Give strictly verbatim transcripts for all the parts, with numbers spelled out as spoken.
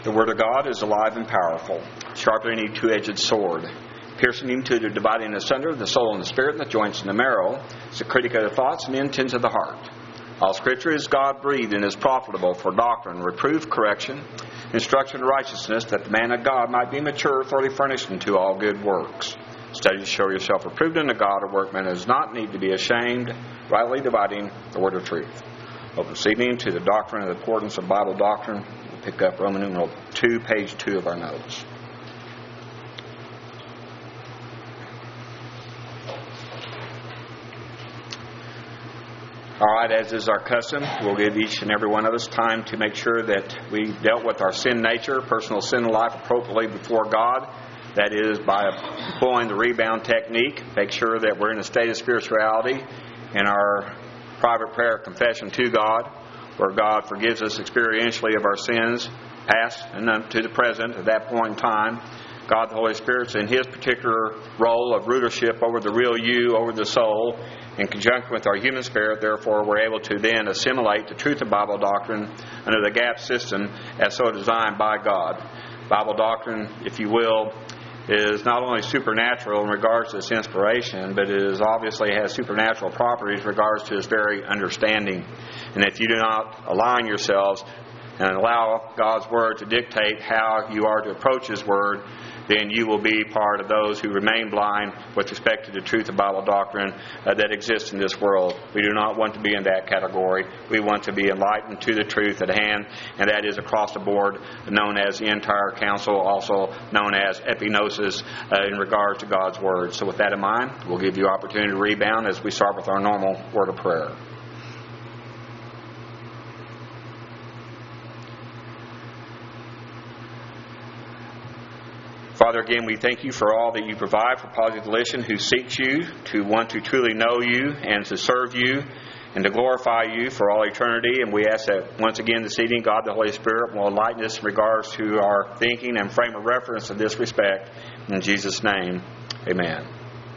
The Word of God is alive and powerful, sharper than any two-edged sword, piercing even to the dividing asunder of the soul and the spirit and the joints and the marrow. It's a critic of the thoughts and the intents of the heart. All Scripture is God-breathed and is profitable for doctrine, reproof, correction, instruction in righteousness, that the man of God might be mature, thoroughly furnished unto all good works. Study to show yourself approved unto God, a workman does not need to be ashamed, rightly dividing the word of truth. Well, this evening to the doctrine of the importance of Bible doctrine, we'll pick up Roman numeral two, page two of our notes. All right, as is our custom, we'll give each and every one of us time to make sure that we dealt with our sin nature, personal sin life appropriately before God. That is by employing the rebound technique. Make sure that we're in a state of spirituality in our private prayer confession to God, where God forgives us experientially of our sins, past and up to the present. At that point in time, God the Holy Spirit's in His particular role of rulership over the real you, over the soul, in conjunction with our human spirit. Therefore, we're able to then assimilate the truth of Bible doctrine under the GAP system as so designed by God. Bible doctrine, if you will, is not only supernatural in regards to its inspiration, but it is obviously has supernatural properties in regards to its very understanding. And if you do not align yourselves and allow God's Word to dictate how you are to approach His Word, then you will be part of those who remain blind with respect to the truth of Bible doctrine uh, that exists in this world. We do not want to be in that category. We want to be enlightened to the truth at hand, and that is across the board, known as the entire counsel, also known as epignosis uh, in regard to God's Word. So with that in mind, we'll give you opportunity to rebound as we start with our normal word of prayer. Father, again, we thank you for all that you provide for Positive Volition, who seeks you to want to truly know you and to serve you and to glorify you for all eternity. And we ask that once again this evening, God the Holy Spirit will enlighten us in regards to our thinking and frame of reference in this respect. In Jesus' name, amen.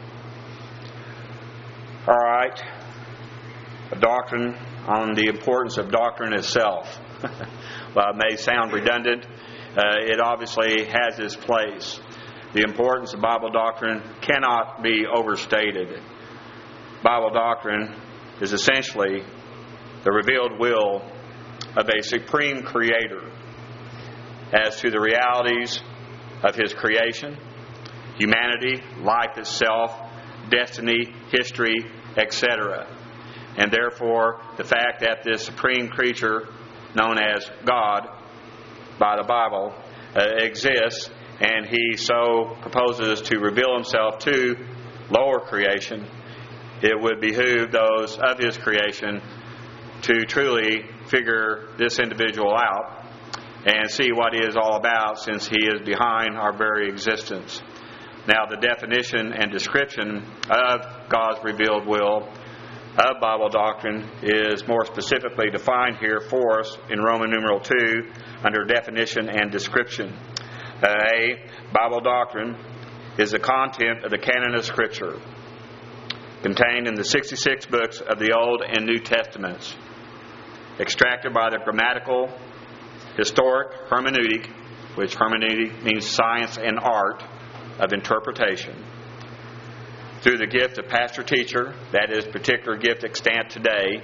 All right. A doctrine on the importance of doctrine itself. Well, it may sound redundant. Uh, it obviously has its place. The importance of Bible doctrine cannot be overstated. Bible doctrine is essentially the revealed will of a supreme creator as to the realities of His creation, humanity, life itself, destiny, history, et cetera. And therefore, the fact that this supreme creature, known as God, by the Bible, uh, exists, and He so proposes to reveal Himself to lower creation, it would behoove those of His creation to truly figure this individual out and see what He is all about, since He is behind our very existence. Now, the definition and description of God's revealed will of Bible doctrine is more specifically defined here for us in Roman numeral two under definition and description. Uh, A. Bible doctrine is the content of the canon of Scripture contained in the sixty-six books of the Old and New Testaments, extracted by the grammatical, historic hermeneutic, which hermeneutic means science and art of interpretation, through the gift of pastor-teacher, that is, particular gift extant today,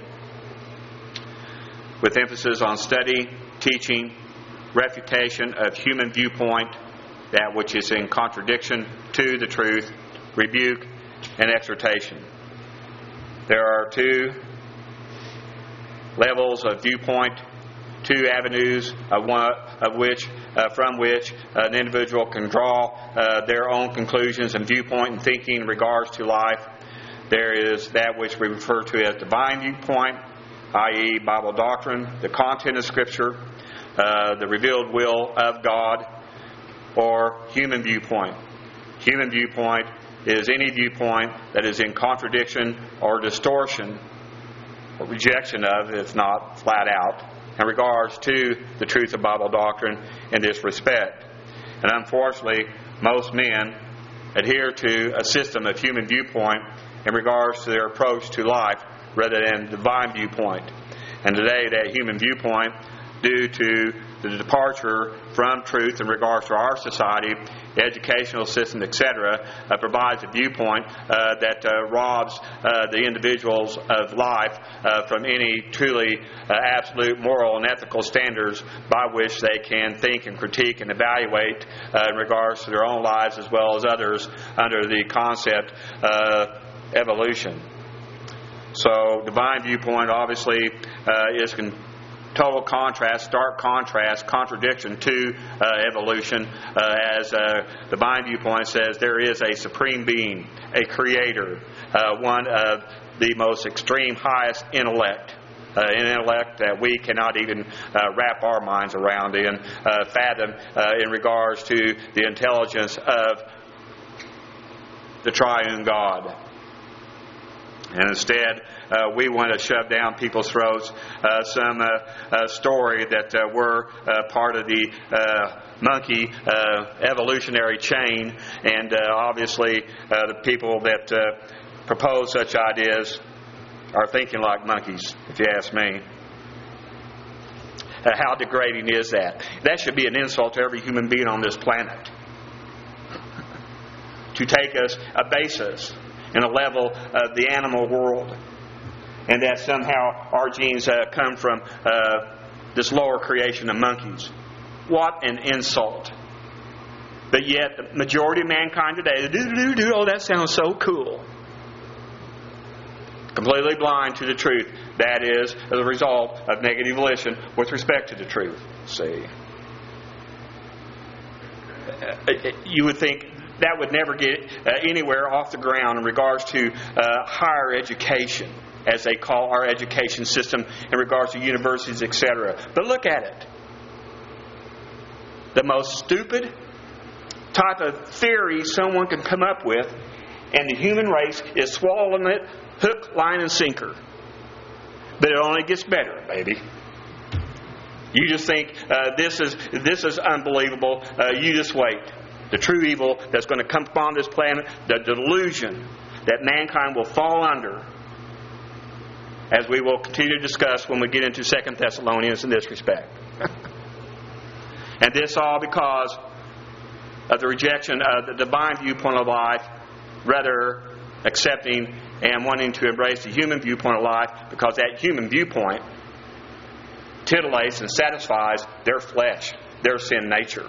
with emphasis on study, teaching, refutation of human viewpoint, that which is in contradiction to the truth, rebuke, and exhortation. There are two levels of viewpoint, two avenues of one of which, uh, from which an individual can draw uh, their own conclusions and viewpoint and thinking in regards to life. There is that which we refer to as divine viewpoint, that is, Bible doctrine, the content of Scripture, uh, the revealed will of God, or human viewpoint. Human viewpoint is any viewpoint that is in contradiction or distortion or rejection of, if not flat out, in regards to the truth of Bible doctrine in this respect. And unfortunately, most men adhere to a system of human viewpoint in regards to their approach to life rather than divine viewpoint. And today, that human viewpoint, due to the departure from truth in regards to our society, educational system, et cetera, uh, provides a viewpoint uh, that uh, robs uh, the individuals of life uh, from any truly uh, absolute moral and ethical standards by which they can think and critique and evaluate uh, in regards to their own lives as well as others under the concept uh, evolution. So, divine viewpoint obviously uh, is con- total contrast, stark contrast, contradiction to uh, evolution, uh, as uh, divine viewpoint says there is a supreme being, a creator, uh, one of the most extreme, highest intellect. Uh, an intellect that we cannot even uh, wrap our minds around and uh, fathom uh, in regards to the intelligence of the triune God. And instead, uh, we want to shove down people's throats uh, some uh, uh, story that uh, we're uh, part of the uh, monkey uh, evolutionary chain. And uh, obviously, uh, the people that uh, propose such ideas are thinking like monkeys, if you ask me. Uh, how degrading is that? That should be an insult to every human being on this planet. To take us, abase us in a level of the animal world, and that somehow our genes uh, come from uh, this lower creation of monkeys. What an insult. But yet, the majority of mankind today, do do do, oh, that sounds so cool. Completely blind to the truth. That is as a result of negative volition with respect to the truth. See, you would think that would never get uh, anywhere off the ground in regards to uh, higher education, as they call our education system, in regards to universities, et cetera. But look at it. The most stupid type of theory someone can come up with, and the human race is swallowing it hook, line, and sinker. But it only gets better, baby. You just think uh, this is this is unbelievable. Uh, you just wait. The true evil that's going to come upon this planet, the delusion that mankind will fall under, as we will continue to discuss when we get into Second Thessalonians in this respect. And this all because of the rejection of the divine viewpoint of life, rather accepting and wanting to embrace the human viewpoint of life, because that human viewpoint titillates and satisfies their flesh, their sin nature.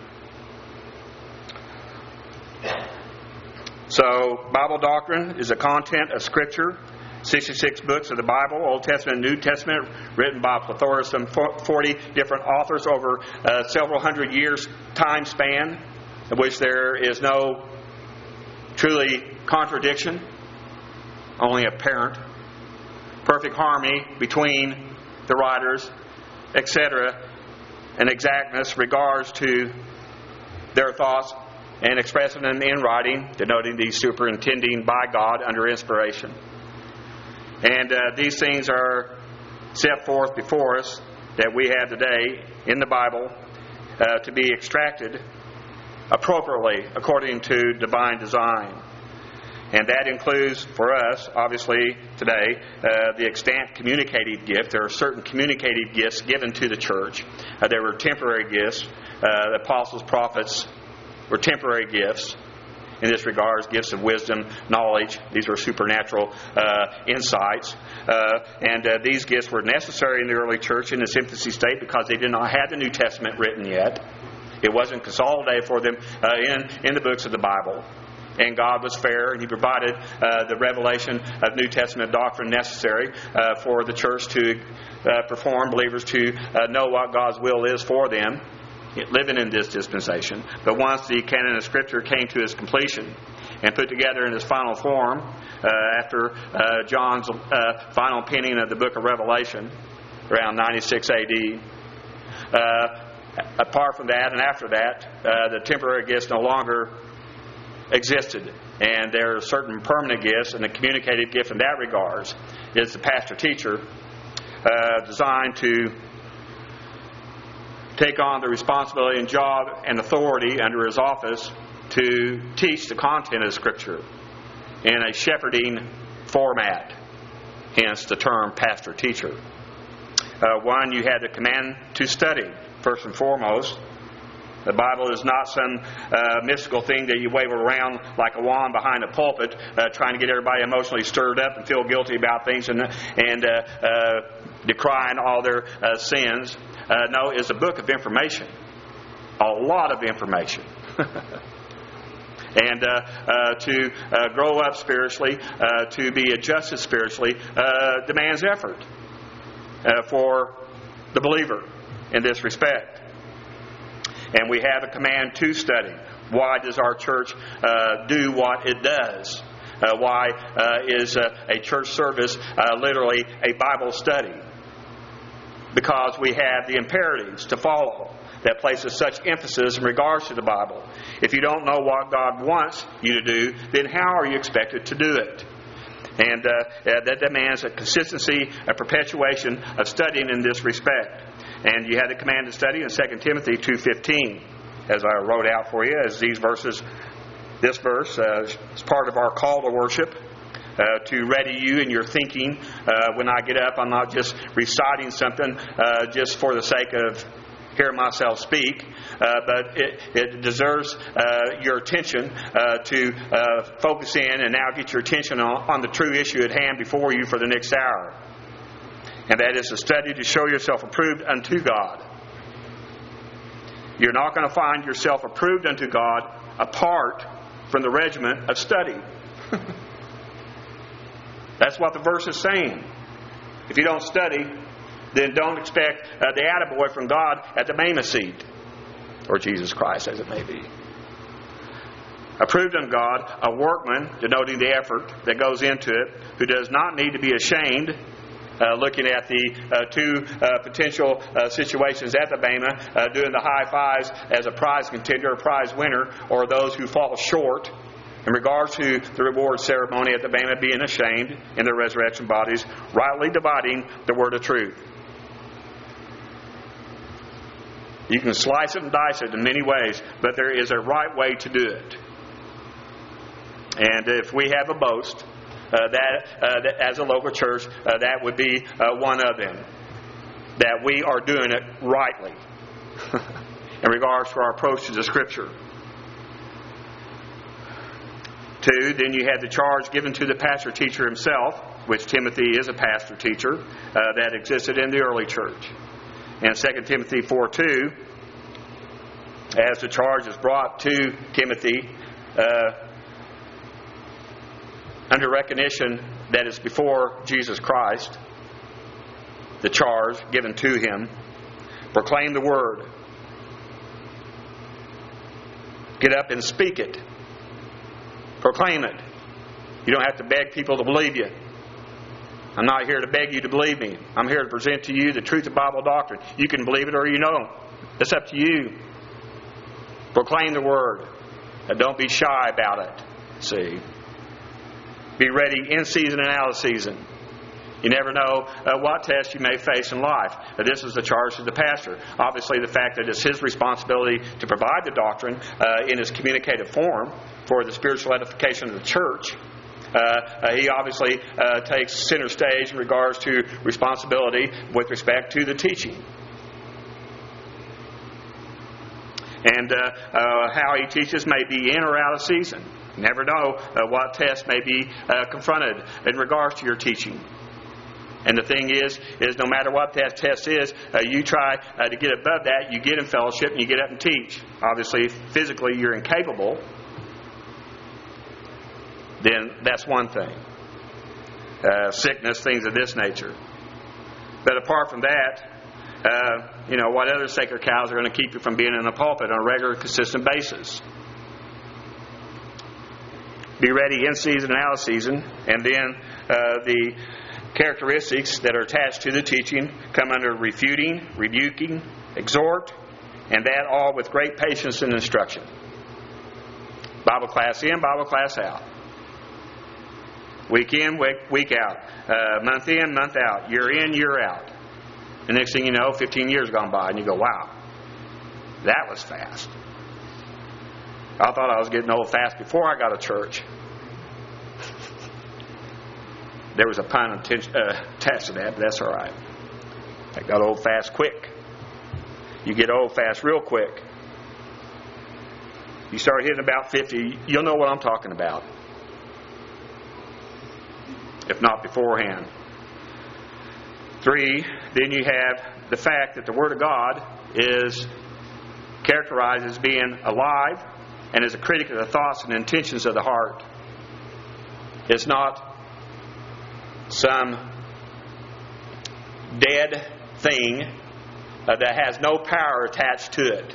So, Bible doctrine is the content of Scripture. sixty-six books of the Bible, Old Testament and New Testament, written by a plethora of some forty different authors over uh, several hundred years time span, in which there is no truly contradiction, only apparent, perfect harmony between the writers, et cetera, and exactness regards to their thoughts and expressing them in writing, denoting the superintending by God under inspiration. And uh, these things are set forth before us that we have today in the Bible uh, to be extracted appropriately according to divine design. And that includes for us, obviously, today, uh, the extant communicative gift. There are certain communicative gifts given to the church. Uh, there were temporary gifts. Uh, the apostles, prophets were temporary gifts. In this regard, gifts of wisdom, knowledge. These were supernatural uh, insights. Uh, and uh, these gifts were necessary in the early church in its infancy state because they did not have the New Testament written yet. It wasn't consolidated for them uh, in, in the books of the Bible. And God was fair, and He provided uh, the revelation of New Testament doctrine necessary uh, for the church to uh, perform, believers to uh, know what God's will is for them, living in this dispensation. But once the canon of Scripture came to its completion and put together in its final form, uh, after uh, John's uh, final penning of the book of Revelation, around ninety-six A D, uh, apart from that and after that, uh, the temporary gifts no longer existed. And there are certain permanent gifts, and the communicative gift in that regard is the pastor-teacher, uh, designed to take on the responsibility and job and authority under his office to teach the content of Scripture in a shepherding format, hence the term pastor-teacher. Uh, one, you had the command to study first and foremost. The Bible is not some uh, mystical thing that you wave around like a wand behind a pulpit, uh, trying to get everybody emotionally stirred up and feel guilty about things and, and uh, uh, decrying all their uh, sins. Uh, no, it's a book of information. A lot of information. And uh, uh, to uh, grow up spiritually, uh, to be adjusted spiritually, uh, demands effort uh, for the believer in this respect. And we have a command to study. Why does our church uh, do what it does? Uh, why uh, is uh, a church service uh, literally a Bible study? Because we have the imperatives to follow that places such emphasis in regards to the Bible. If you don't know what God wants you to do, then how are you expected to do it? And uh, that demands a consistency, a perpetuation of studying in this respect. And you had the command to study in Second Timothy two fifteen, as I wrote out for you, as these verses, this verse uh, is part of our call to worship, uh, to ready you in your thinking. Uh, when I get up, I'm not just reciting something uh, just for the sake of hearing myself speak, uh, but it, it deserves uh, your attention uh, to uh, focus in and now get your attention on, on the true issue at hand before you for the next hour. And that is to study to show yourself approved unto God. You're not going to find yourself approved unto God apart from the regimen of study. That's what the verse is saying. If you don't study, then don't expect uh, the attaboy from God at the Bema seat, or Jesus Christ, as it may be. Approved unto God, a workman, denoting the effort that goes into it, who does not need to be ashamed. Uh, looking at the uh, two uh, potential uh, situations at the Bema, uh, doing the high fives as a prize contender, a prize winner, or those who fall short in regards to the reward ceremony at the Bema, being ashamed in their resurrection bodies, rightly dividing the word of truth. You can slice it and dice it in many ways, but there is a right way to do it. And if we have a boast, Uh, that, uh, that as a local church, uh, that would be uh, one of them. That we are doing it rightly in regards to our approach to the Scripture. Two, then you had the charge given to the pastor teacher himself, which Timothy is a pastor teacher, uh, that existed in the early church. And Second Timothy four two, as the charge is brought to Timothy, uh, under recognition that it's before Jesus Christ, the charge given to him, proclaim the word. Get up and speak it. Proclaim it. You don't have to beg people to believe you. I'm not here to beg you to believe me. I'm here to present to you the truth of Bible doctrine. You can believe it or you don't. It's up to you. Proclaim the word. And don't be shy about it. See? Be ready in season and out of season. You never know uh, what test you may face in life. Uh, this is the charge to the pastor. Obviously, the fact that it's his responsibility to provide the doctrine uh, in its communicative form for the spiritual edification of the church. Uh, uh, he obviously uh, takes center stage in regards to responsibility with respect to the teaching. And uh, uh, how he teaches may be in or out of season. You never know uh, what test may be uh, confronted in regards to your teaching. And the thing is, is no matter what that test is, uh, you try uh, to get above that, you get in fellowship and you get up and teach. Obviously, physically you're incapable. Then that's one thing. Uh, sickness, things of this nature. But apart from that, uh, you know, what other sacred cows are going to keep you from being in the pulpit on a regular, consistent basis? Be ready in season and out of season. And then uh, the characteristics that are attached to the teaching come under refuting, rebuking, exhort, and that all with great patience and instruction. Bible class in, Bible class out. Week in, week, week out. Uh, month in, month out. Year in, year out. The next thing you know, fifteen years gone by, and you go, wow, that was fast. I thought I was getting old fast before I got to church. There was a pun attached to that, but that's all right. I got old fast quick. you get old fast real quick. You start hitting about fifty, you'll know what I'm talking about. If not beforehand. Three, then you have the fact that the Word of God is characterized as being alive and is a critic of the thoughts and intentions of the heart. It's not some dead thing uh, that has no power attached to it.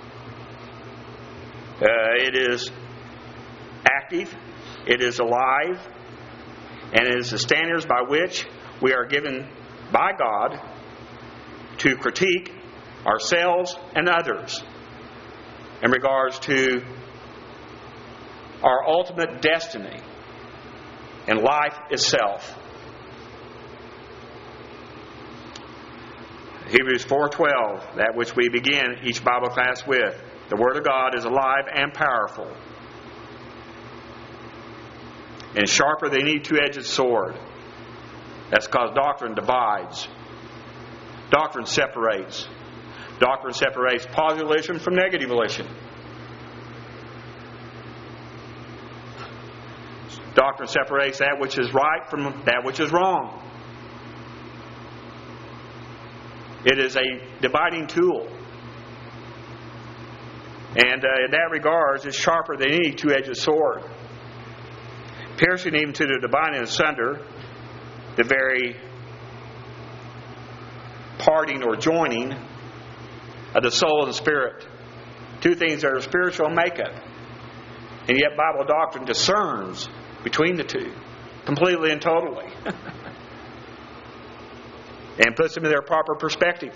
Uh, it is active, it is alive, and it is the standards by which we are given by God to critique ourselves and others in regards to our ultimate destiny and life itself. Hebrews four twelve, that which we begin each Bible class with. The Word of God is alive and powerful, and sharper than any two-edged sword. That's because doctrine divides. Doctrine separates. Doctrine separates positive volition from negative volition. Doctrine separates that which is right from that which is wrong. It is a dividing tool. And uh, in that regard, it's sharper than any two-edged sword, piercing even to the dividing asunder, the very parting or joining of the soul and the spirit. Two things that are spiritual makeup. And yet Bible doctrine discerns between the two, completely and totally. And puts them in their proper perspective.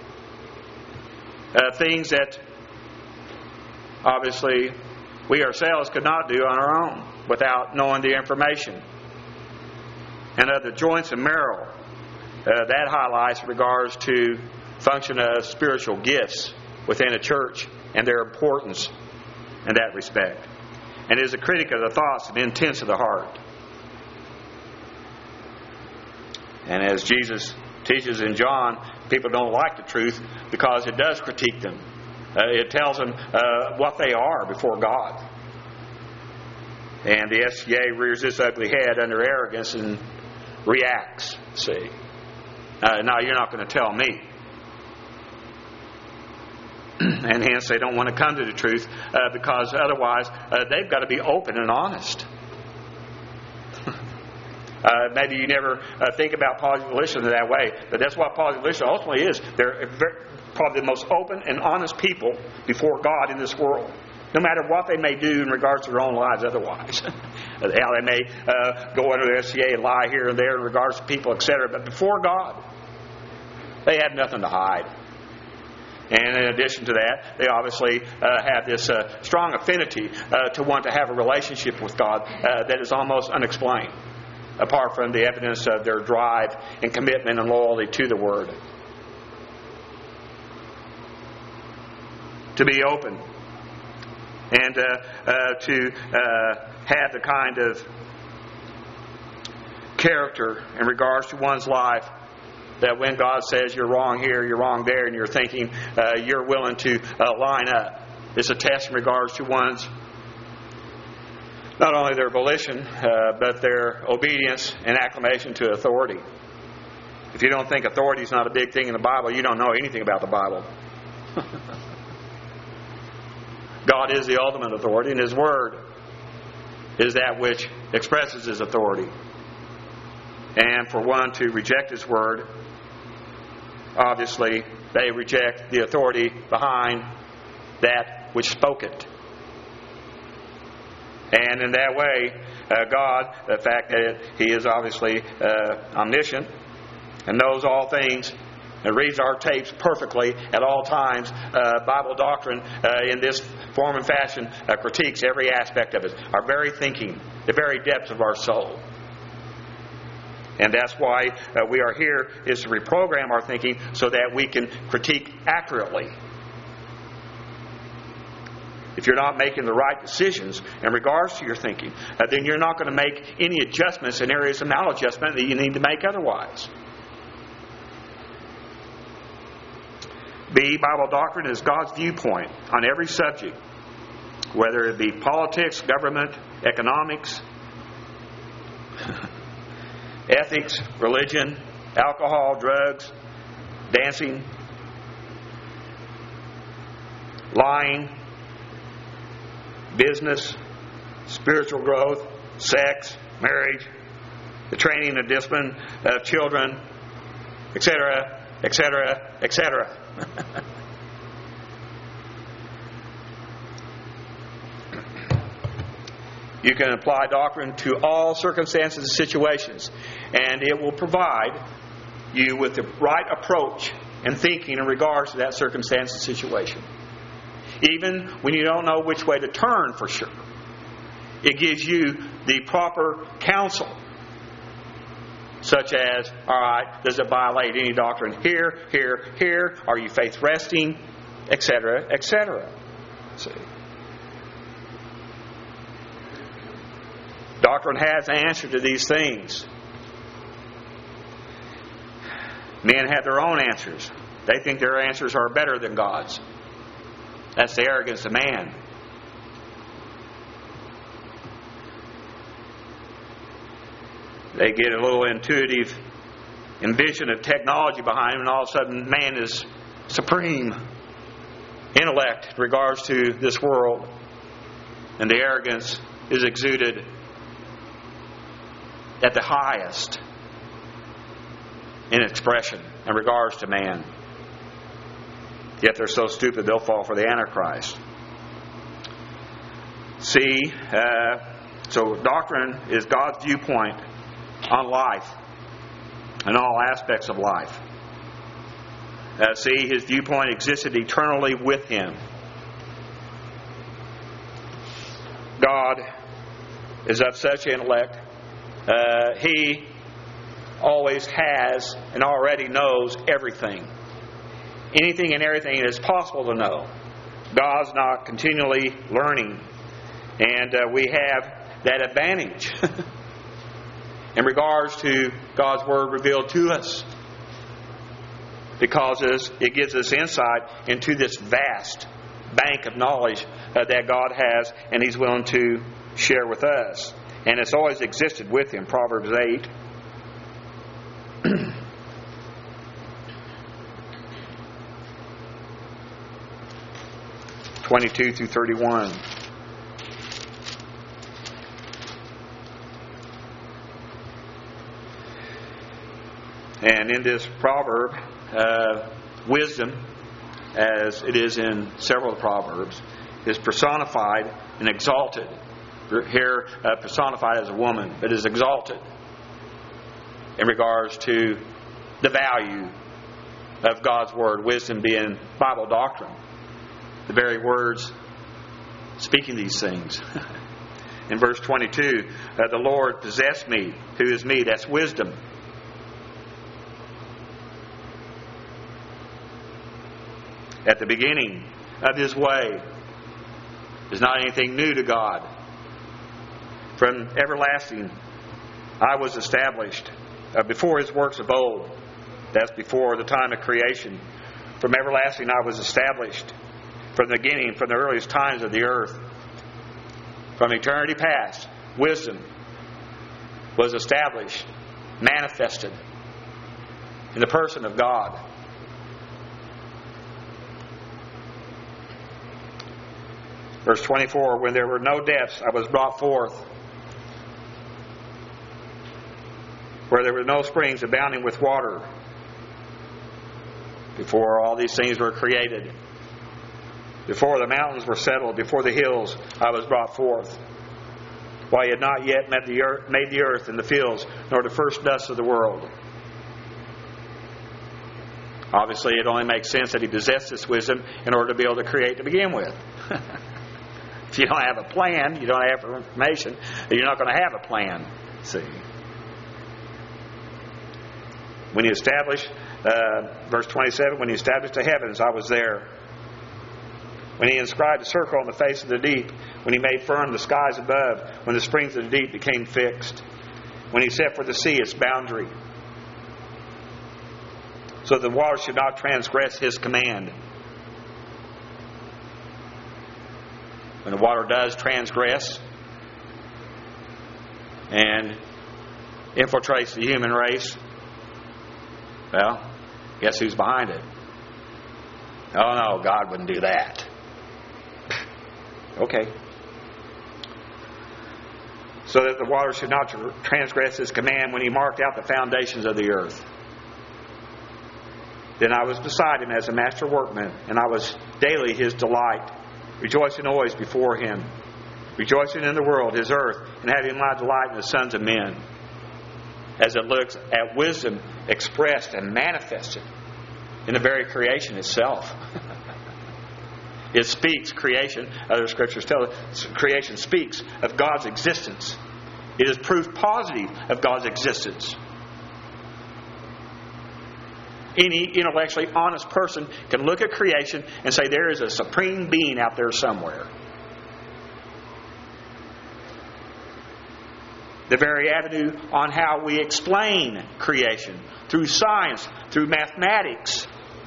Uh, things that obviously we ourselves could not do on our own without knowing the information. And of the joints and marrow, uh, that highlights regards to function of spiritual gifts within a church and their importance in that respect. And is a critic of the thoughts and intents of the heart. And as Jesus teaches in John, people don't like the truth because it does critique them. Uh, it tells them uh, what they are before God. And the S C A rears its ugly head under arrogance and reacts. See, uh, now you're not going to tell me. And hence they don't want to come to the truth uh, because otherwise uh, they've got to be open and honest. uh, maybe you never uh, think about positive volition in that way, but that's what positive volition ultimately is. They're very, probably the most open and honest people before God in this world, no matter what they may do in regards to their own lives otherwise. How they may uh, go under the S C A and lie here and there in regards to people, et cetera. But before God, they have nothing to hide. And in addition to that, they obviously uh, have this uh, strong affinity uh, to want to have a relationship with God uh, that is almost unexplained, apart from the evidence of their drive and commitment and loyalty to the Word. To be open and uh, uh, to uh, have the kind of character in regards to one's life that when God says you're wrong here, you're wrong there, and you're thinking uh, you're willing to uh, line up. It's a test in regards to one's, not only their volition, uh, but their obedience and acclamation to authority. If you don't think authority is not a big thing in the Bible, you don't know anything about the Bible. God is the ultimate authority, and His Word is that which expresses His authority. And for one to reject His Word, obviously they reject the authority behind that which spoke it. And in that way, uh, God, the fact that He is obviously uh, omniscient and knows all things and reads our tapes perfectly at all times, uh, Bible doctrine uh, in this form and fashion uh, critiques every aspect of it. Our very thinking, the very depths of our soul. And that's why uh, we are here, is to reprogram our thinking so that we can critique accurately. If you're not making the right decisions in regards to your thinking, uh, then you're not going to make any adjustments in areas of maladjustment that you need to make otherwise. B, Bible doctrine is God's viewpoint on every subject, whether it be politics, government, economics, ethics, religion, alcohol, drugs, dancing, lying, business, spiritual growth, sex, marriage, the training and discipline of children, et cetera, et cetera, et cetera. You can apply doctrine to all circumstances and situations, and it will provide you with the right approach and thinking in regards to that circumstance and situation. Even when you don't know which way to turn for sure, it gives you the proper counsel, such as, all right, does it violate any doctrine here, here, here? Are you faith resting, et cetera, et cetera. See, doctrine has an answer to these things. Men have their own answers. They think their answers are better than God's. That's the arrogance of man. They get a little intuitive envision of technology behind them, and all of a sudden man is supreme intellect in regards to this world. And the arrogance is exuded at the highest in expression in regards to man. Yet they're so stupid they'll fall for the Antichrist. See, uh, so doctrine is God's viewpoint on life and all aspects of life. Uh, see, His viewpoint existed eternally with Him. God is of such intellect. Uh, he always has and already knows everything. Anything and everything is possible to know. God's not continually learning. And uh, we have that advantage in regards to God's Word revealed to us, because it gives us insight into this vast bank of knowledge uh, that God has and He's willing to share with us. And it's always existed with Him. Proverbs eight. twenty-two through thirty-one. And in this proverb, uh, wisdom, as it is in several proverbs, is personified and exalted. Here, uh, personified as a woman, but is exalted in regards to the value of God's Word. Wisdom being Bible doctrine. The very words speaking these things. In verse twenty-two, uh, the Lord possessed me. Who is me? That's wisdom. At the beginning of His way is not anything new to God. From everlasting I was established. Uh, before His works of old. That's before the time of creation. From everlasting I was established. From the beginning, from the earliest times of the earth. From eternity past, wisdom was established, manifested in the person of God. Verse twenty-four, when there were no depths, I was brought forth. Where there were no springs abounding with water. Before all these things were created. Before the mountains were settled, before the hills, I was brought forth. While He had not yet made the earth, made the earth and the fields, nor the first dust of the world. Obviously, it only makes sense that He possessed this wisdom in order to be able to create to begin with. If you don't have a plan, you don't have information, you're not going to have a plan. See? When He established, uh, verse twenty-seven, when He established the heavens, I was there. When He inscribed a circle on the face of the deep, when He made firm the skies above, when the springs of the deep became fixed, when He set for the sea its boundary. so the water should not transgress His command. When the water does transgress and infiltrates the human race, well, guess who's behind it? Oh no, God wouldn't do that. Okay. So that the water should not transgress His command when He marked out the foundations of the earth. Then I was beside Him as a master workman, and I was daily His delight, rejoicing always before Him, rejoicing in the world, His earth, and having my delight in the sons of men, as it looks at wisdom expressed and manifested in the very creation itself. It speaks, creation, other scriptures tell us, creation speaks of God's existence. It is proof positive of God's existence. Any intellectually honest person can look at creation and say there is a supreme being out there somewhere. The very avenue on how we explain creation, through science, through mathematics,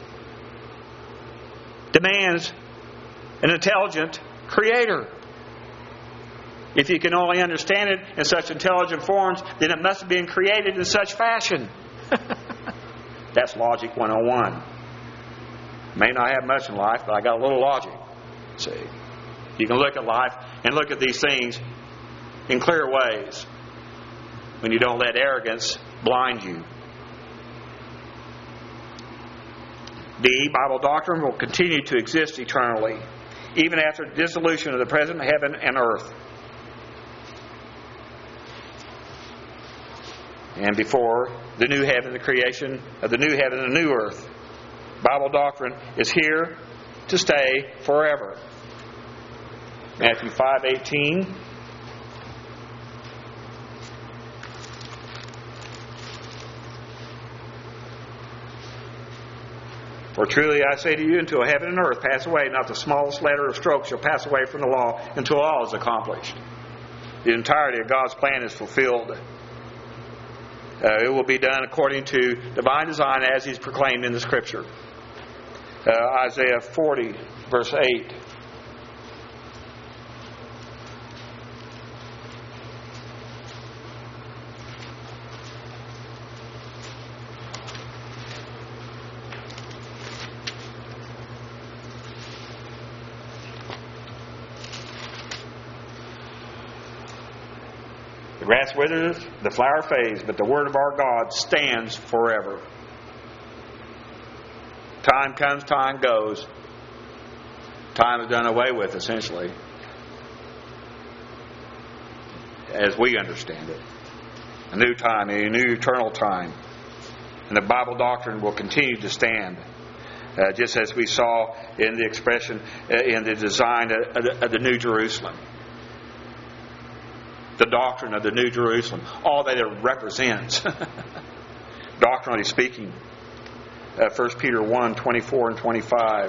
demands an intelligent creator. If you can only understand it in such intelligent forms, then it must have been created in such fashion. That's Logic one oh one. May not have much in life, but I got a little logic. See, you can look at life and look at these things in clear ways when you don't let arrogance blind you. The Bible doctrine will continue to exist eternally, even after the dissolution of the present heaven and earth, and before the new heaven, the creation of the new heaven and the new earth. Bible doctrine is here to stay forever. Matthew five eighteen. For truly I say to you, until heaven and earth pass away, not the smallest letter or stroke shall pass away from the law until all is accomplished. The entirety of God's plan is fulfilled. Uh, it will be done according to divine design as He's proclaimed in the Scripture. Uh, Isaiah forty, verse eight. The grass withers, the flower fades, but the word of our God stands forever. Time comes, time goes. Time is done away with, essentially, as we understand it. A new time, a new eternal time. And the Bible doctrine will continue to stand, uh, just as we saw in the expression, uh, in the design of, of, the, of the New Jerusalem. The doctrine of the New Jerusalem, all that it represents, doctrinally speaking. Uh, First Peter one, twenty-four and twenty-five.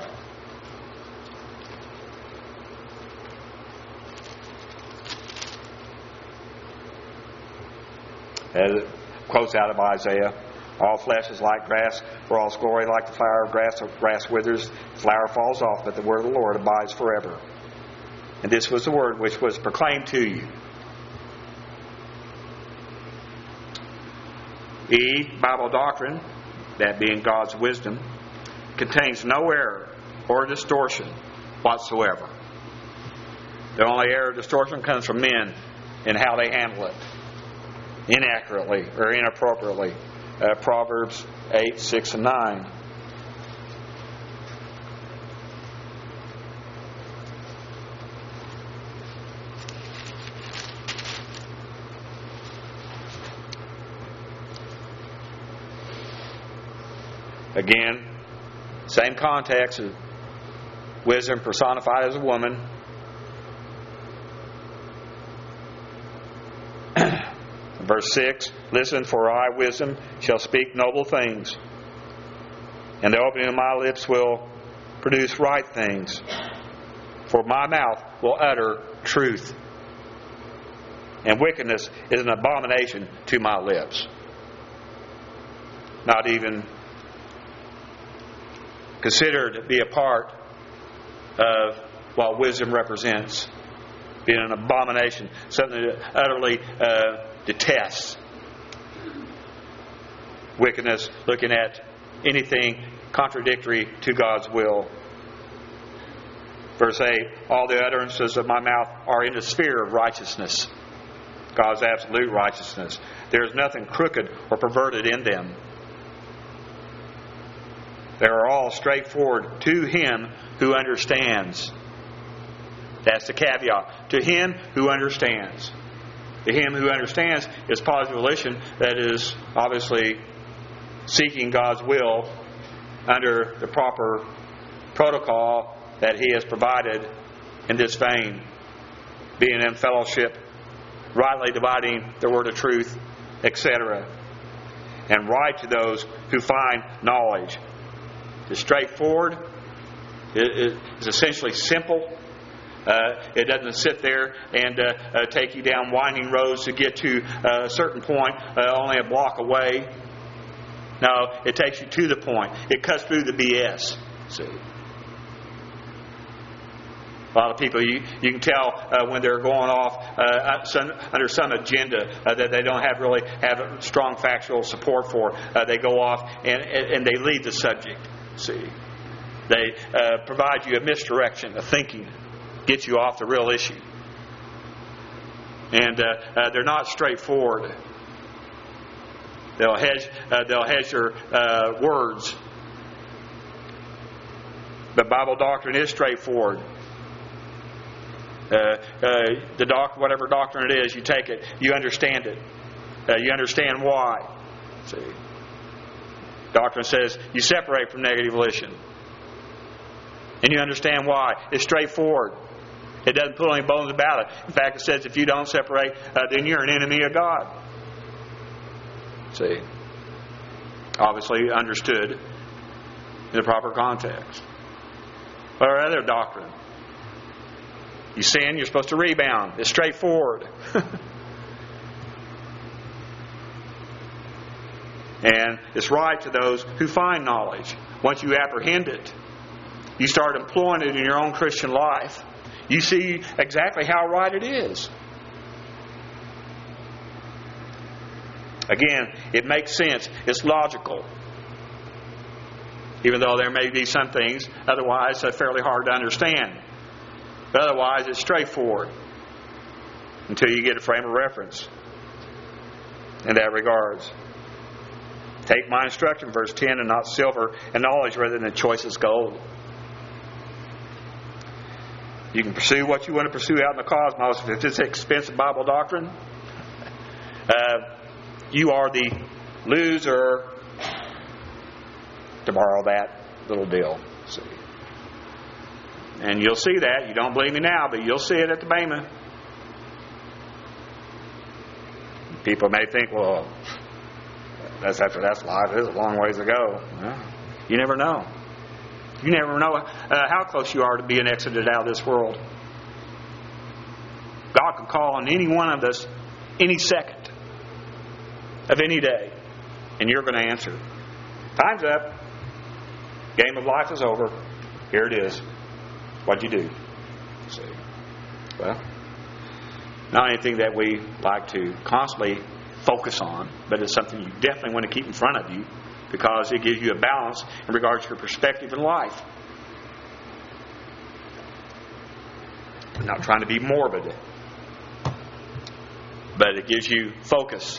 As it quotes out of Isaiah, all flesh is like grass, for all's glory like the flower of grass. The grass withers, the flower falls off, but the word of the Lord abides forever. And this was the word which was proclaimed to you. The Bible doctrine, that being God's wisdom, contains no error or distortion whatsoever. The only error or distortion comes from men in how they handle it, inaccurately or inappropriately. Uh, Proverbs eight, six, and nine. Again, same context of wisdom personified as a woman. Verse six, listen, for I, wisdom, shall speak noble things, and the opening of my lips will produce right things, for my mouth will utter truth, and wickedness is an abomination to my lips. Not even considered to be a part of what wisdom represents. Being an abomination, something that utterly uh, detests. Wickedness, looking at anything contradictory to God's will. Verse eight, all the utterances of my mouth are in the sphere of righteousness. God's absolute righteousness. There is nothing crooked or perverted in them. They are all straightforward to him who understands. That's the caveat. To him who understands. To him who understands is positive volition that is obviously seeking God's will under the proper protocol that he has provided in this vein. Being in fellowship, rightly dividing the word of truth, et cetera. And right to those who find knowledge. It's straightforward. It is essentially simple. Uh, it doesn't sit there and uh, uh, take you down winding roads to get to uh, a certain point, uh, only a block away. No, it takes you to the point. It cuts through the B S. See, a lot of people, you, you can tell uh, when they're going off uh, some, under some agenda uh, that they don't have really have a strong factual support for. Uh, they go off and, and they lead the subject. See, they uh, provide you a misdirection of thinking. Get you off the real issue. And uh, uh, they're not straightforward. They'll hedge, uh, they'll hedge your uh, words. But Bible doctrine is straightforward. Uh, uh, the doc, whatever doctrine it is, you take it, you understand it. Uh, you understand why. See, doctrine says you separate from negative volition. And you understand why. It's straightforward. It doesn't put any bones about it. In fact, it says if you don't separate, uh, then you're an enemy of God. See? Obviously understood in the proper context. Or other doctrine. You sin, you're supposed to rebound. It's straightforward. And it's right to those who find knowledge. Once you apprehend it, you start employing it in your own Christian life. You see exactly how right it is. Again, it makes sense. It's logical. Even though there may be some things otherwise uh, fairly hard to understand. But otherwise, it's straightforward. Until you get a frame of reference in that regards. Take my instruction, verse ten, and not silver and knowledge rather than choicest gold. You can pursue what you want to pursue out in the cosmos. If it's expensive Bible doctrine, uh, you are the loser, to borrow that little deal. See, and you'll see that. You don't believe me now, but you'll see it at the Bema. People may think, well, that's after that's life. It's a long ways to go. Well, you never know. You never know uh, how close you are to being exited out of this world. God can call on any one of us any second of any day, and you're going to answer. Time's up. Game of life is over. Here it is. What'd you do? See? Well, not anything that we like to constantly focus on, but it's something you definitely want to keep in front of you because it gives you a balance in regards to your perspective in life. I'm not trying to be morbid, but it gives you focus.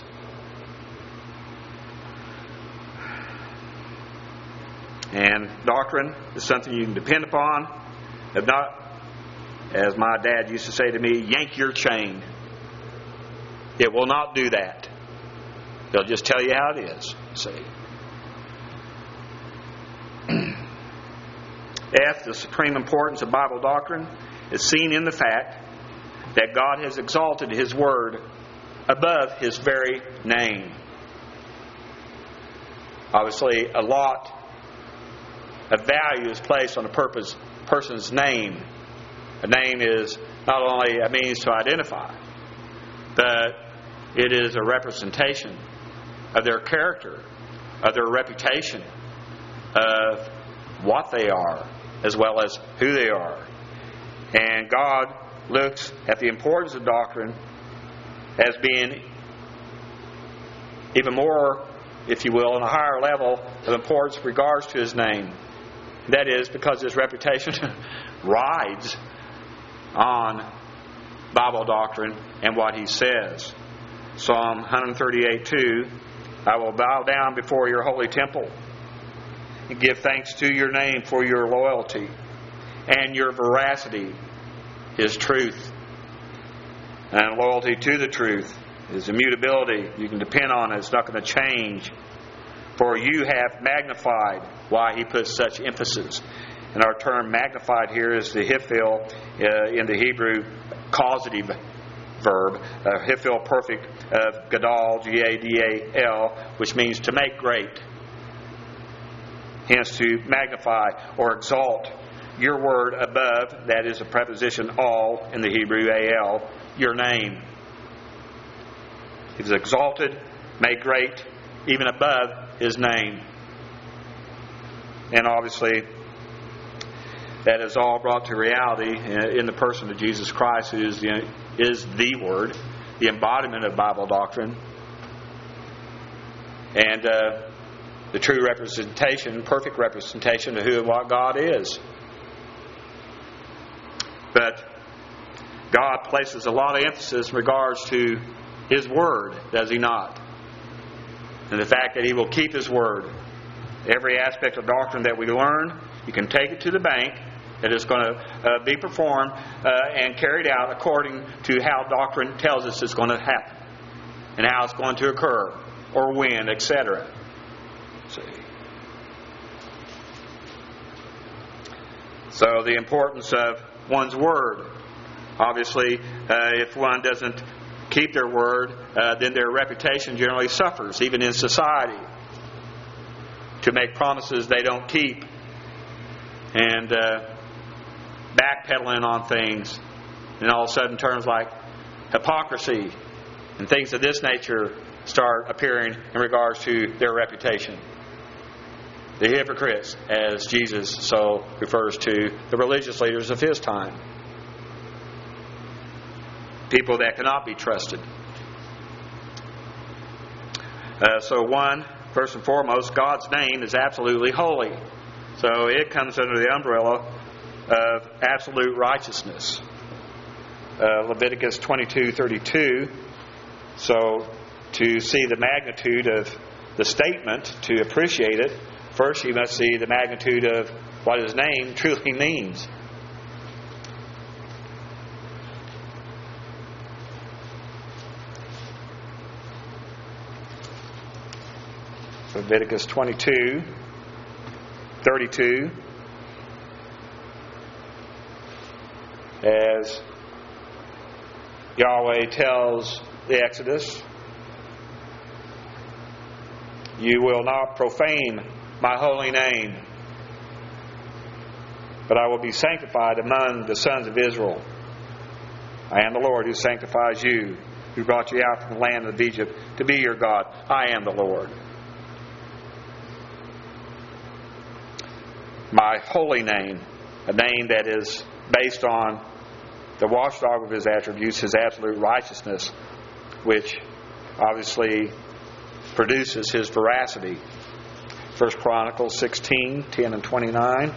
And doctrine is something you can depend upon. If not, as my dad used to say to me, yank your chain. It will not do that. They'll just tell you how it is. See. F, the supreme importance of Bible doctrine is seen in the fact that God has exalted His Word above His very name. Obviously, a lot of value is placed on a purpose, person's name. A name is not only a means to identify, but it is a representation of their character, of their reputation, of what they are as well as who they are. And God looks at the importance of doctrine as being even more, if you will, on a higher level of importance in regards to His name. That is because His reputation rides on Bible doctrine and what He says. Psalm one thirty-eight two, I will bow down before your holy temple and give thanks to your name for your loyalty and your veracity is truth. And loyalty to the truth is immutability. You can depend on it. It's not going to change. For you have magnified. Why He puts such emphasis. And our term magnified here is the hifil uh, in the Hebrew causative verb. Uh, hifil perfect of gadal, G A D A L, which means to make great. Hence to magnify or exalt. Your word above, that is a preposition all in the Hebrew, A L, your name. He was exalted, made great, even above His name. And obviously, that is all brought to reality in the person of Jesus Christ, who is the, is the Word, the embodiment of Bible doctrine, and uh, the true representation, perfect representation of who and what God is. But God places a lot of emphasis in regards to His Word, does He not? And the fact that He will keep His Word. Every aspect of doctrine that we learn, you can take it to the bank. It is going to uh, be performed uh, and carried out according to how doctrine tells us it's going to happen. And how it's going to occur, or when, et cetera. See. So the importance of one's word. Obviously, uh, if one doesn't keep their word, uh, then their reputation generally suffers, even in society. To make promises they don't keep. And uh, backpedaling on things. And all of a sudden terms like hypocrisy and things of this nature start appearing in regards to their reputation. The hypocrites, as Jesus so refers to the religious leaders of His time. People that cannot be trusted. Uh, so one, first and foremost, God's name is absolutely holy. So it comes under the umbrella of absolute righteousness. Uh, Leviticus twenty-two thirty-two. So to see the magnitude of the statement, to appreciate it, first you must see the magnitude of what His name truly means. Leviticus twenty-two thirty-two. As Yahweh tells the Exodus, you will not profane my holy name, but I will be sanctified among the sons of Israel. I am the Lord who sanctifies you, who brought you out from the land of Egypt to be your God. I am the Lord. My holy name, a name that is based on the watchdog of His attributes, His absolute righteousness, which obviously produces His veracity. First Chronicles sixteen, ten and twenty-nine.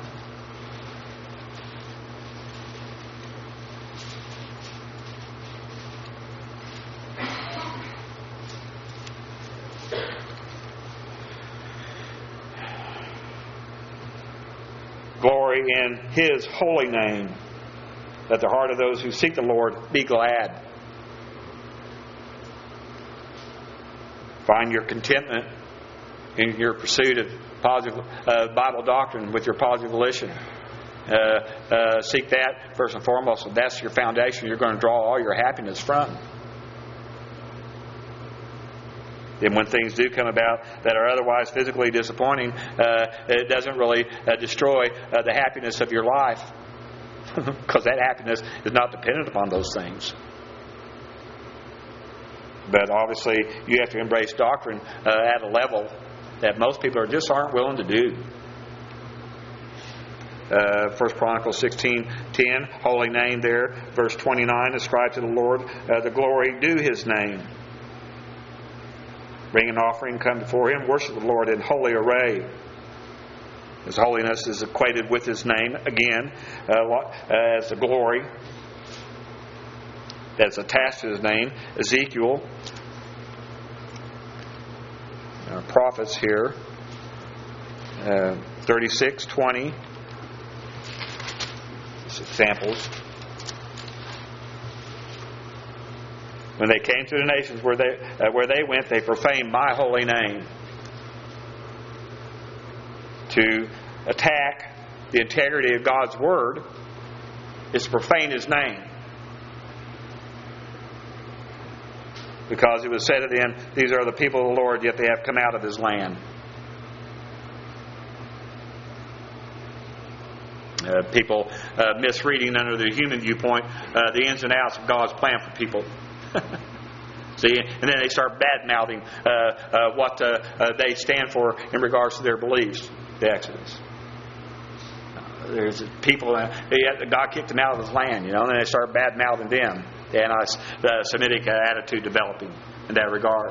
Glory in His holy name. Let the heart of those who seek the Lord be glad. Find your contentment in your pursuit of positive uh, Bible doctrine with your positive volition. Uh, uh, seek that first and foremost. So that's your foundation. You're going to draw all your happiness from. Then when things do come about that are otherwise physically disappointing, uh, it doesn't really uh, destroy uh, the happiness of your life. Because that happiness is not dependent upon those things. But obviously, you have to embrace doctrine uh, at a level that most people are just aren't willing to do. Uh, First Chronicles sixteen ten, holy name there. Verse twenty-nine, ascribe to the Lord uh, the glory due His name. Bring an offering, come before Him, worship the Lord in holy array. His holiness is equated with His name again uh, as the glory that's attached to His name. Ezekiel, uh, prophets here, uh, thirty-six twenty. Examples. When they came to the nations where they uh, where they went, they profaned my holy name. To attack the integrity of God's word is to profane His name. Because it was said of them, these are the people of the Lord, yet they have come out of His land. Uh, people uh, misreading under the human viewpoint uh, the ins and outs of God's plan for people. See, and then they start bad-mouthing uh, uh, what uh, uh, they stand for in regards to their beliefs. The Exodus. Uh, there's people, uh, God kicked them out of His land, you know, and then they start bad-mouthing them. The anti-Semitic attitude developing in that regard.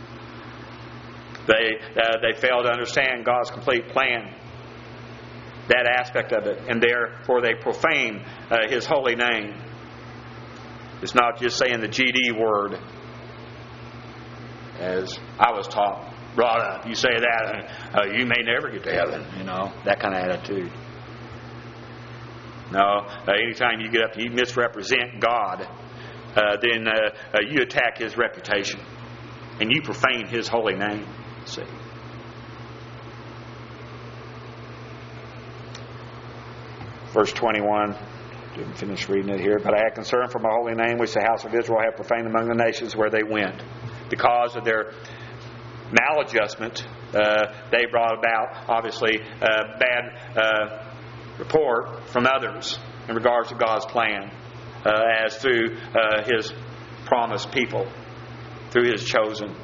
They uh, they fail to understand God's complete plan. That aspect of it, and therefore they profane uh, His holy name. It's not just saying the G D word, as I was taught, brought up. You say that, and uh, you may never get to heaven. You know, that kind of attitude. No, uh, anytime you get up, you misrepresent God, uh, then uh, uh, you attack His reputation, and you profane His holy name. See. Verse twenty-one, didn't finish reading it here. But I had concern for my holy name, which the house of Israel have profaned among the nations where they went. Because of their maladjustment, uh, they brought about, obviously, uh, bad uh, report from others in regards to God's plan, uh, as through uh, His promised people, through His chosen.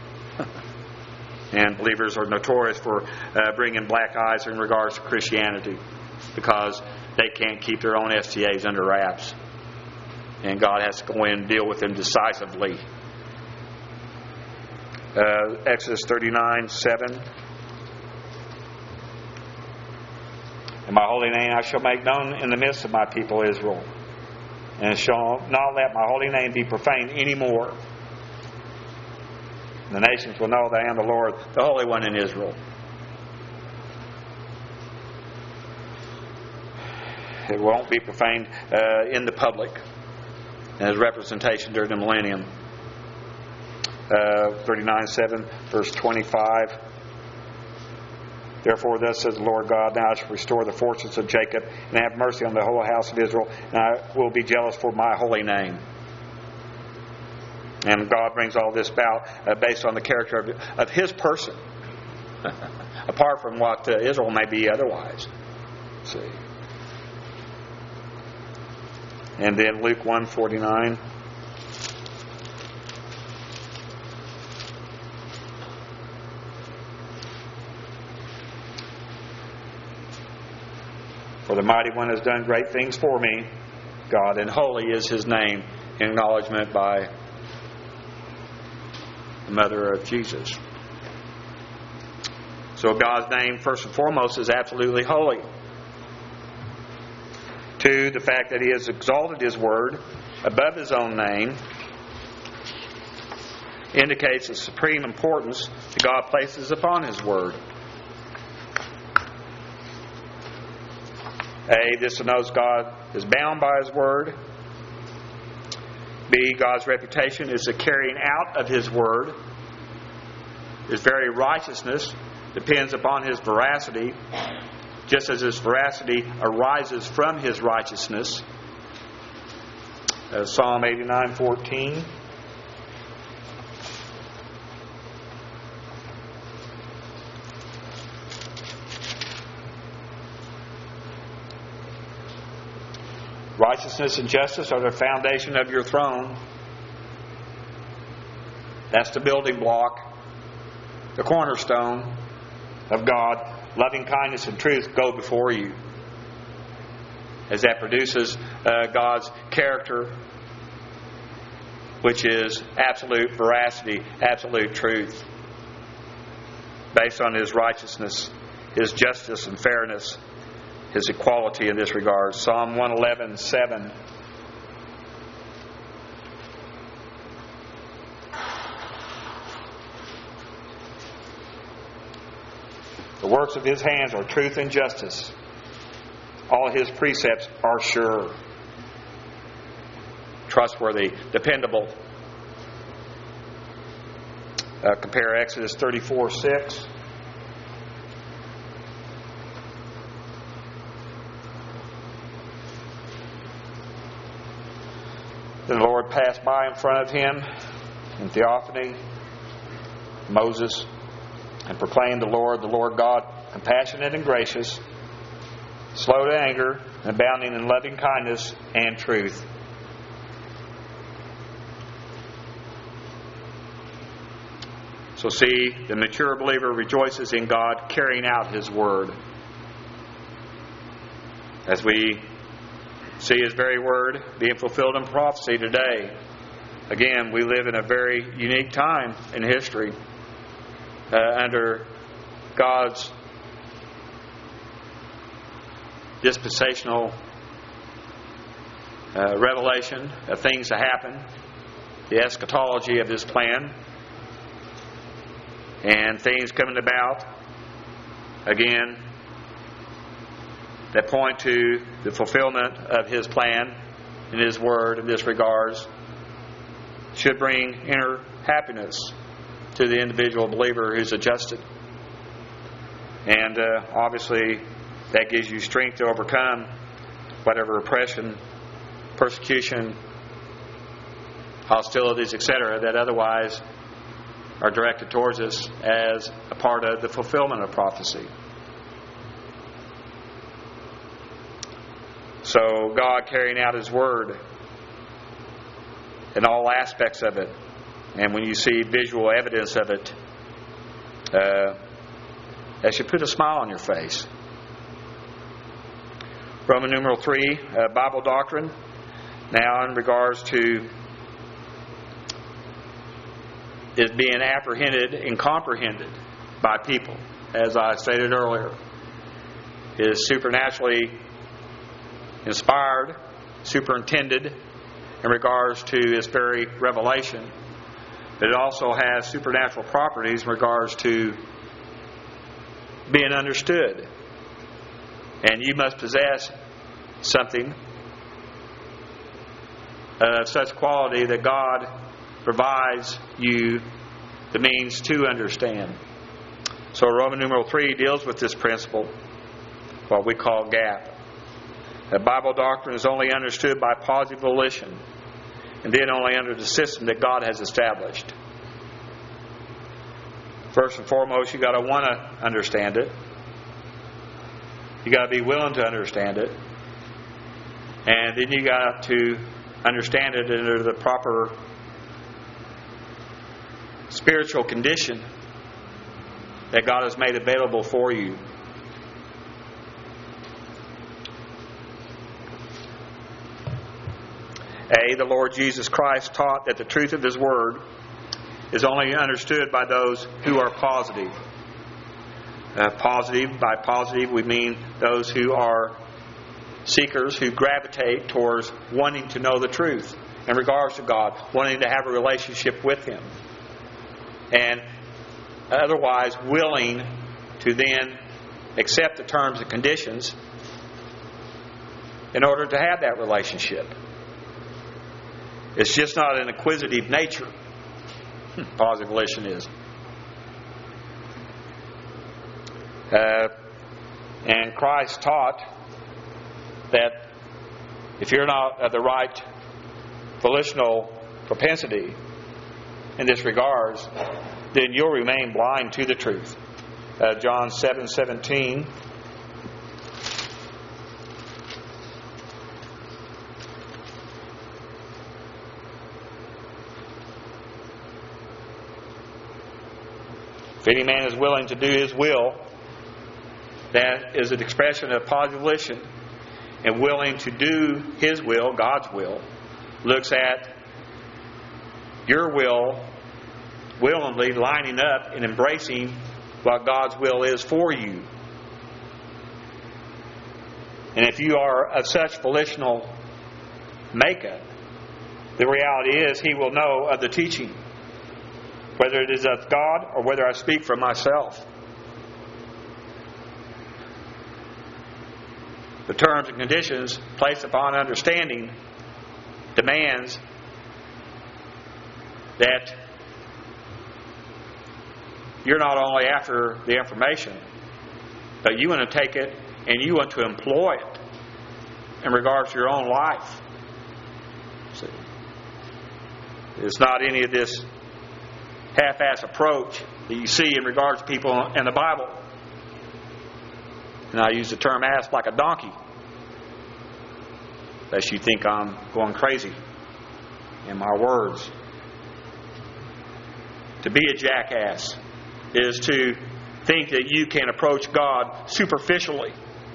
And believers are notorious for uh, bringing black eyes in regards to Christianity, because they can't keep their own S T As under wraps. And God has to go in and deal with them decisively. Uh, Exodus thirty-nine seven. And my holy name I shall make known in the midst of my people Israel, and shall not let my holy name be profaned any more. The nations will know that I am the Lord, the Holy One in Israel. It won't be profaned uh, in the public as representation during the millennium. Uh, thirty-nine seven, verse twenty-five. Therefore, thus says the Lord God, now I shall restore the fortunes of Jacob, and have mercy on the whole house of Israel, and I will be jealous for my holy name. And God brings all this about uh, based on the character of, of His person, apart from what uh, Israel may be otherwise. See. And then Luke one forty-nine. For the Mighty One has done great things for me, God, and holy is His name, in acknowledgement by the mother of Jesus. So God's name, first and foremost, is absolutely holy. Two, the fact that He has exalted His word above His own name indicates the supreme importance that God places upon His word. A, this denotes God is bound by His word. B, God's reputation is the carrying out of His word. His very righteousness depends upon His veracity, just as His veracity arises from His righteousness. Uh, Psalm eighty-nine fourteen. Righteousness and justice are the foundation of your throne. That's the building block, the cornerstone of God. Loving kindness and truth go before you. as that produces uh, God's character, which is absolute veracity, absolute truth, based on His righteousness, His justice and fairness, His equality in this regard. Psalm one eleven, seven. The works of His hands are truth and justice. All His precepts are sure, trustworthy, dependable. Uh, compare Exodus thirty-four, six. Then the Lord passed by in front of him in theophany, Moses, and proclaimed the Lord, the Lord God, compassionate and gracious, slow to anger, and abounding in loving kindness and truth. So see, the mature believer rejoices in God carrying out His word. As we see His very word being fulfilled in prophecy today. Again, we live in a very unique time in history uh, under God's dispensational uh, revelation of things to happen, the eschatology of His plan, and things coming about, again, that point to the fulfillment of His plan and His word in this regards, should bring inner happiness to the individual believer who's adjusted. And uh, obviously, that gives you strength to overcome whatever oppression, persecution, hostilities, et cetera, that otherwise are directed towards us as a part of the fulfillment of prophecy. So God carrying out His word in all aspects of it, and when you see visual evidence of it, uh, that should put a smile on your face. Roman numeral three, uh, Bible doctrine. Now in regards to is being apprehended and comprehended by people, as I stated earlier, is supernaturally inspired, superintended in regards to its very revelation. But it also has supernatural properties in regards to being understood. And you must possess something of such quality that God provides you the means to understand. So Roman numeral three deals with this principle, what we call gap. That Bible doctrine is only understood by positive volition, and then only under the system that God has established. First and foremost, you got to want to understand it. You got to be willing to understand it, and then you got to understand it under the proper spiritual condition that God has made available for you. A, the Lord Jesus Christ taught that the truth of His word is only understood by those who are positive. Uh, positive, by positive we mean those who are seekers, who gravitate towards wanting to know the truth in regards to God, wanting to have a relationship with Him, and otherwise willing to then accept the terms and conditions in order to have that relationship. It's just not an inquisitive nature. Positive volition is. Uh, and Christ taught that if you're not of the right volitional propensity in this regards, then you'll remain blind to the truth. Uh, John seven seventeen. If any man is willing to do his will, that is an expression of positive volition. and willing to do His will, God's will, looks at your will willingly lining up and embracing what God's will is for you. And if you are of such volitional makeup, the reality is He will know of the teaching, whether it is of God or whether I speak from myself. The terms and conditions placed upon understanding demands that you're not only after the information, but you want to take it and you want to employ it in regards to your own life. See? It's not any of this half-ass approach that you see in regards to people in the Bible. And I use the term ass like a donkey, lest you think I'm going crazy in my words. To be a jackass is to think that you can approach God superficially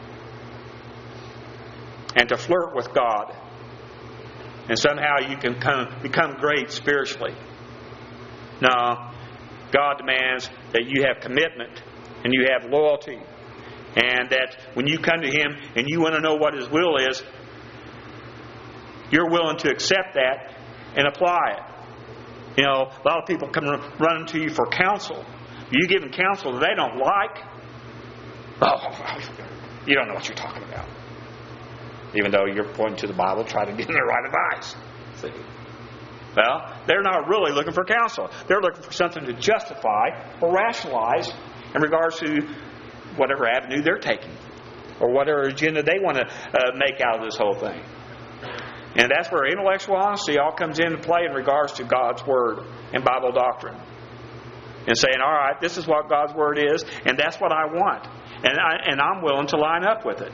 and to flirt with God, and somehow you can come, become great spiritually. No, God demands that you have commitment and you have loyalty, and that when you come to Him and you want to know what His will is, you're willing to accept that and apply it. You know, a lot of people come running to you for counsel. You give them counsel that they don't like. Oh, you don't know what you're talking about. Even though you're pointing to the Bible, trying to give them the right advice. See? Well, they're not really looking for counsel. They're looking for something to justify or rationalize in regards to whatever avenue they're taking, or whatever agenda they want to uh, make out of this whole thing. And that's where intellectual honesty all comes into play in regards to God's Word and Bible doctrine. And saying, all right, this is what God's Word is, and that's what I want. And, I, and I'm willing to line up with it.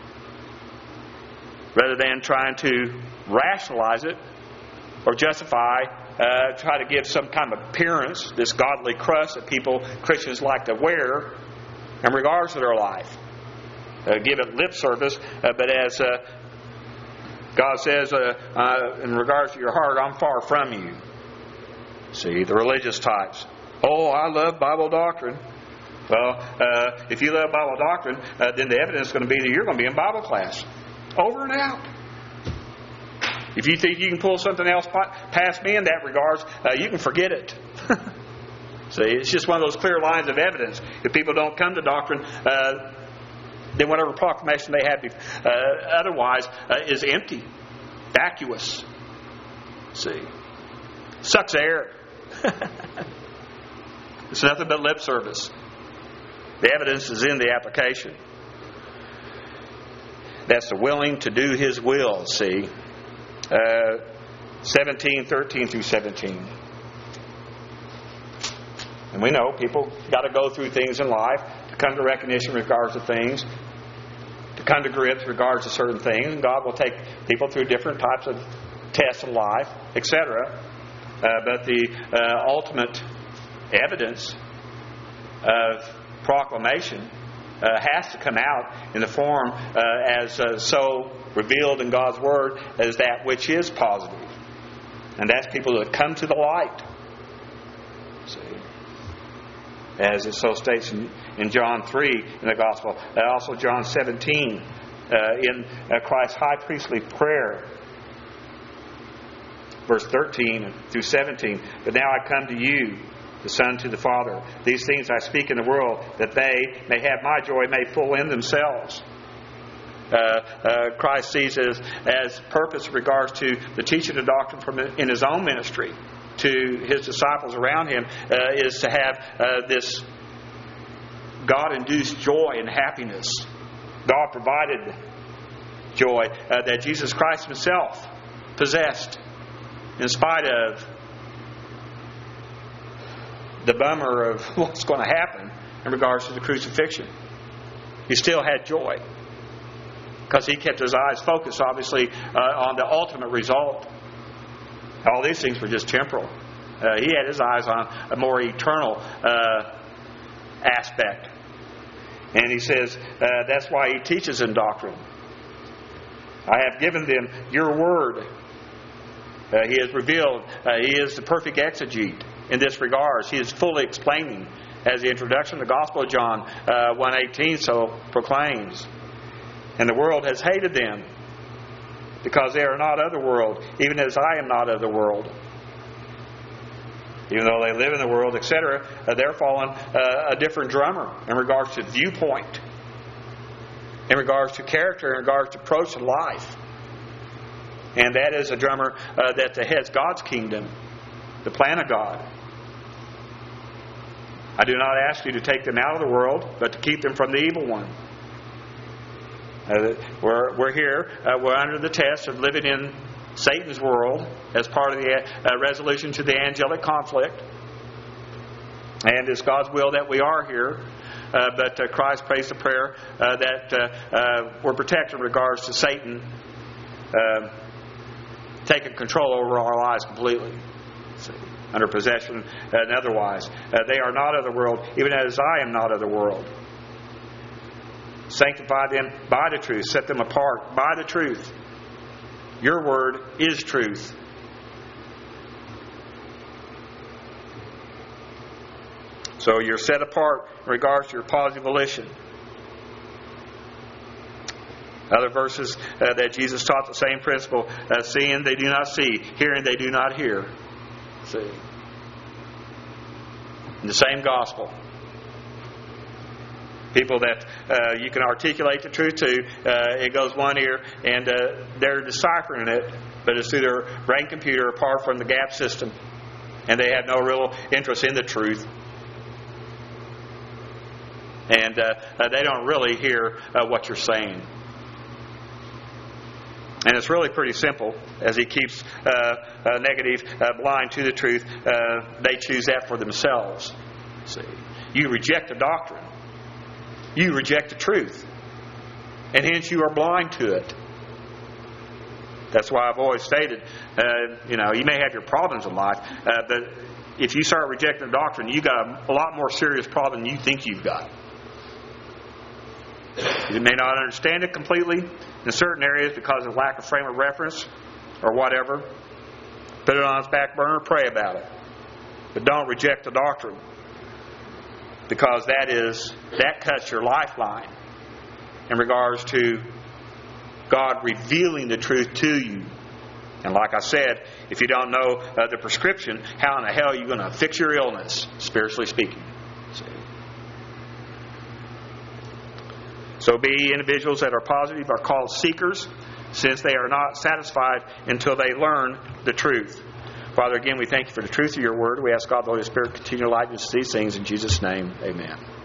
Rather than trying to rationalize it or justify, uh, try to give some kind of appearance, this godly crust that people, Christians, like to wear in regards to their life. Uh, give it lip service, uh, but as uh, God says, uh, uh, in regards to your heart, I'm far from you. See, the religious types. Oh, I love Bible doctrine. Well, uh, if you love Bible doctrine, uh, then the evidence is going to be that you're going to be in Bible class. Over and out. If you think you can pull something else past me in that regards, uh, you can forget it. See, it's just one of those clear lines of evidence. If people don't come to doctrine, uh, then whatever proclamation they had uh, otherwise uh, is empty, vacuous. See, sucks air. It's nothing but lip service. The evidence is in the application. That's the willing to do His will, see. Uh, seventeen, thirteen through seventeen. And we know people got to go through things in life to come to recognition in regards to things, to come to grips in regards to certain things. And God will take people through different types of tests in life, et cetera. Uh, but the uh, ultimate evidence of proclamation Uh, has to come out in the form uh, as uh, so revealed in God's Word as that which is positive. And that's people that come to the light. See? As it so states in, in John three in the Gospel. And also John seventeen uh, in uh, Christ's high priestly prayer. Verse thirteen through seventeen. But now I come to you, the Son to the Father. These things I speak in the world, that they may have my joy, may full in themselves. Uh, uh, Christ sees as, as purpose in regards to the teaching of doctrine from in His own ministry to His disciples around Him uh, is to have uh, this God-induced joy and happiness. God provided joy uh, that Jesus Christ Himself possessed in spite of the bummer of what's going to happen in regards to the crucifixion. He still had joy because He kept His eyes focused, obviously, uh, on the ultimate result. All these things were just temporal. Uh, he had His eyes on a more eternal uh, aspect. And He says uh, that's why He teaches in doctrine. I have given them your word. Uh, he has revealed. Uh, he is the perfect exegete in this regard. He is fully explaining, as the introduction to the Gospel of John uh, one eighteen so proclaims. And the world has hated them, because they are not of the world, even as I am not of the world. Even though they live in the world, et cetera, uh, they're following uh, a different drummer in regards to viewpoint, in regards to character, in regards to approach to life. And that is a drummer uh, that heads God's kingdom, the plan of God. I do not ask you to take them out of the world, but to keep them from the evil one. Uh, we're, we're here, uh, we're under the test of living in Satan's world as part of the uh, resolution to the angelic conflict. And it's God's will that we are here. Uh, but uh, Christ prays the prayer uh, that uh, uh, we're protected in regards to Satan uh, taking control over our lives completely. See, under possession and otherwise. Uh, they are not of the world, even as I am not of the world. Sanctify them by the truth. Set them apart by the truth. Your word is truth. So you're set apart in regards to your positive volition. Other verses uh, that Jesus taught the same principle. Uh, seeing they do not see. Hearing they do not hear. See. In the same gospel. People that uh, you can articulate the truth to, uh, it goes one ear, and uh, they're deciphering it, but it's through their brain computer apart from the gap system. And they have no real interest in the truth. And uh, uh, they don't really hear uh, what you're saying. And it's really pretty simple. As he keeps uh, uh, negative, uh, blind to the truth, uh, they choose that for themselves. See, you reject the doctrine. You reject the truth. And hence you are blind to it. That's why I've always stated, uh, you know, you may have your problems in life, uh, but if you start rejecting the doctrine, you've got a, a lot more serious problem than you think you've got. You may not understand it completely in certain areas because of lack of frame of reference or whatever. Put it on its back burner, pray about it. But don't reject the doctrine. Because that is that cuts your lifeline in regards to God revealing the truth to you. And like I said, if you don't know uh, the prescription, how in the hell are you going to fix your illness, spiritually speaking? See? So be individuals that are positive are called seekers, since they are not satisfied until they learn the truth. Father, again, we thank you for the truth of your word. We ask God, the Holy Spirit, continue to lighten us to these things. In Jesus' name, amen.